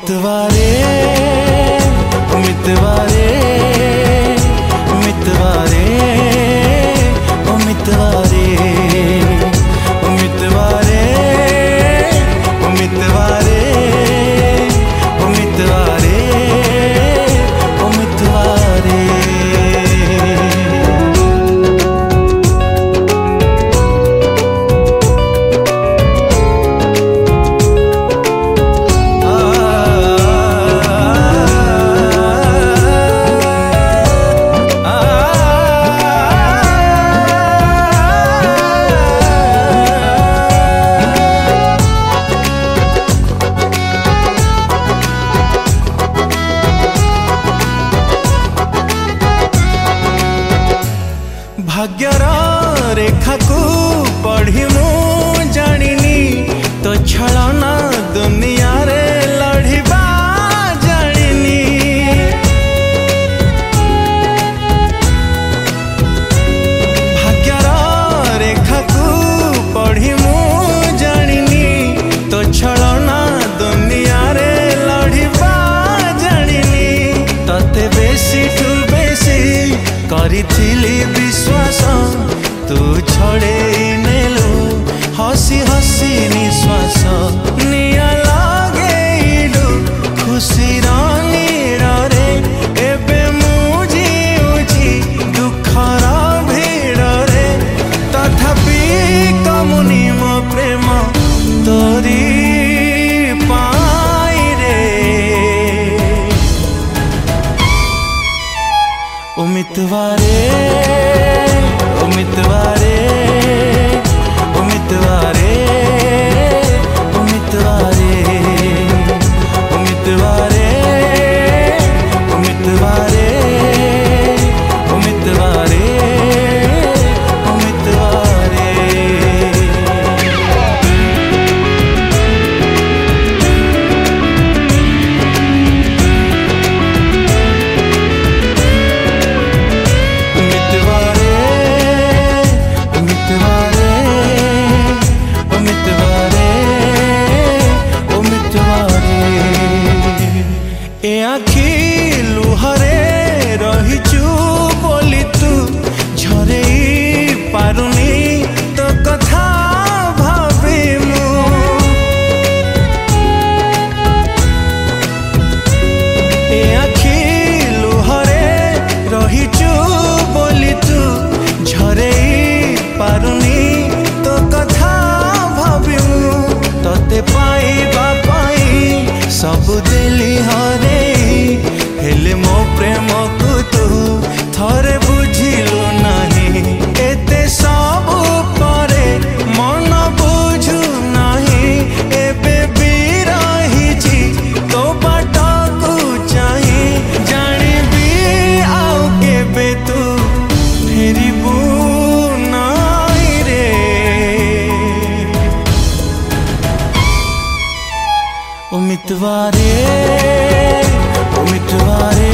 मितवारे मितवारे मितवारे ओ मितवारे ओ मितवारे ओ मितवारे ओ मितवारे ओ मितवारे। भाग्यर रेखा को पढ़ी मु जानिनी तो छलना दुनिया रे लड़िबा जानिनी। भाग्यर रेखा को पढ़ी मु जानिनी तो छलना दुनिया रे लड़िबा जानिनी। तते बेसी ठू बेसी करिथिली विश्वास तू छड़े नेलु हसी हसी निश्वास निया लगेलु खुशी नीर रे एबे मुझी दुखर भीड़ रे तथापि कमुनी मो प्रेम तोरी पाई रे। ओ मितवारे ओ मितवारे ओ मितवारे ओ मितवारे ओ मितवारे ओ मितवारे ओ मितवारे ओ मितवारे। ए आखि लुहरे रहिचु बोली तू झरे पारुनी तो कथा भावे मु। ए आखि लुहरे रहिचु बोली तू झरे पारुनी तो कथा भावे मु। तते पाइबा पाई सब दिली हरे हेले मो प्रेम को तू थरे बुझिलु नहीं। एते सब परे मन बुझु नहीं एबे बिरहिची तो बाट को चाही जानिबी आउ केबे तू फेरिबु नहीं रे। ओ मितवारे ओ मितवारे